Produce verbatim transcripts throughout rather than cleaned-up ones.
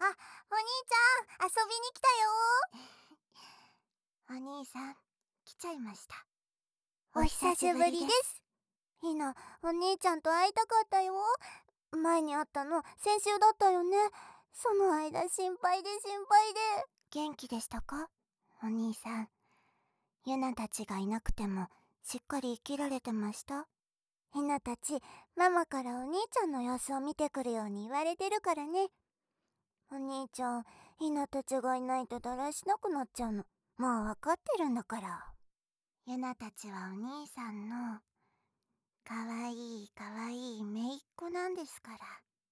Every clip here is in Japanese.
あ、お兄ちゃん、遊びに来たよ。お兄さん、来ちゃいました。お久しぶりです。ひな、お兄ちゃんと会いたかったよ。前に会ったの先週だったよね。その間心配で心配で。元気でしたか、お兄さん。ゆなたちがいなくてもしっかり生きられてました？ひなたち、ママからお兄ちゃんの様子を見てくるように言われてるからね。お兄ちゃん、ひなたちがいないとだらしなくなっちゃうの。もうわかってるんだから。ゆなたちはお兄さんのかわいいかわいい姪っ子なんですから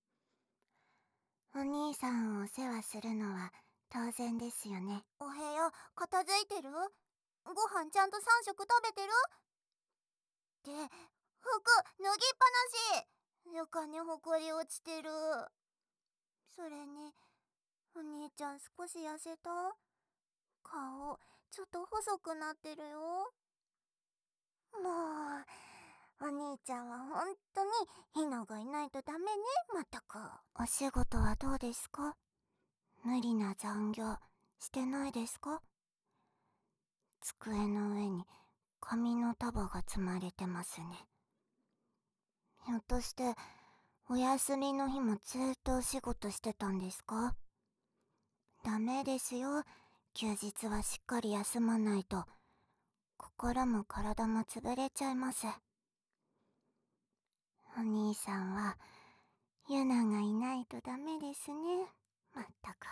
。お兄さんをお世話するのは当然ですよね。お部屋片付いてる？ご飯ちゃんとさん食食べてる？で、服脱ぎっぱなし。床にほこり落ちてる。それに、お兄ちゃん少し痩せた？顔、ちょっと細くなってるよ。もう、お兄ちゃんはほんとにひながいないとダメね、まったく。お仕事はどうですか？無理な残業してないですか？机の上に紙の束が積まれてますね。ひょっとしてお休みの日もずっとお仕事してたんですか？ダメですよ。休日はしっかり休まないと心も体も潰れちゃいます。お兄さんはゆながいないとダメですね、まったく。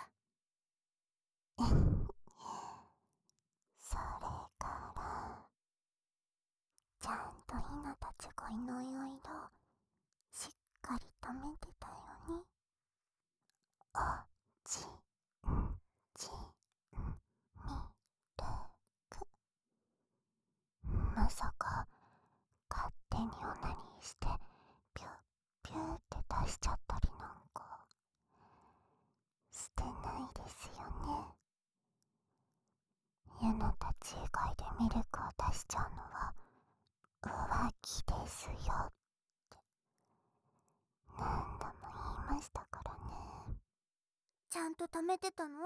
それからちゃんとひなたちがいない間しっかり止めてたよね。おちんちんみるく。まさか勝手にオナニーしてピュッピュッって出しちゃったりなんかしてないですよね。ゆなたち以外でミルクを出しちゃうのは浮気ですよって何度も言いましたからね。ちゃんと貯めてたの？そう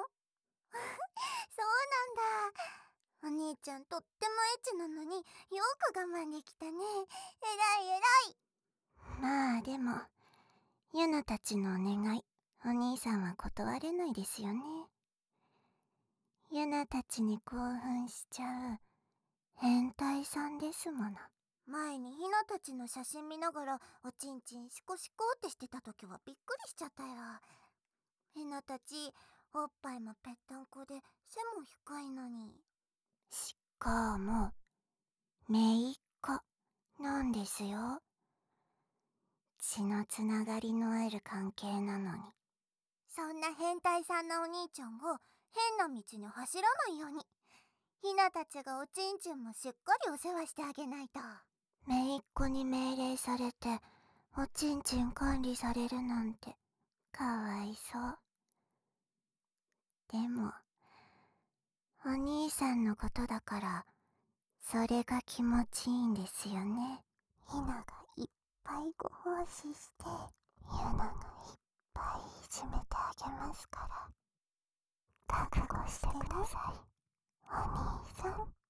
なんだ。お兄ちゃんとってもエッチなのによく我慢できたね。えらいえらい。まあでもゆなたちのお願い、お兄さんは断れないですよね。ゆなたちに興奮しちゃう変態さんですもの。前にひなたちの写真見ながらおちんちんシコシコってしてた時はびっくりしちゃったよ。ひなたちおっぱいもぺったんこで背も低いのに。しかも姪っ子なんですよ。血のつながりのある関係なのに。そんな変態さんなお兄ちゃんが変な道に走らないようにひなたちがおちんちんもしっかりお世話してあげないと。姪っ子に命令されておちんちん管理されるなんてかわいそう。でもお兄さんのことだからそれが気持ちいいんですよね。ひながいっぱいご奉仕してゆながいっぱいいじめてあげますから覚悟してください、お兄さん。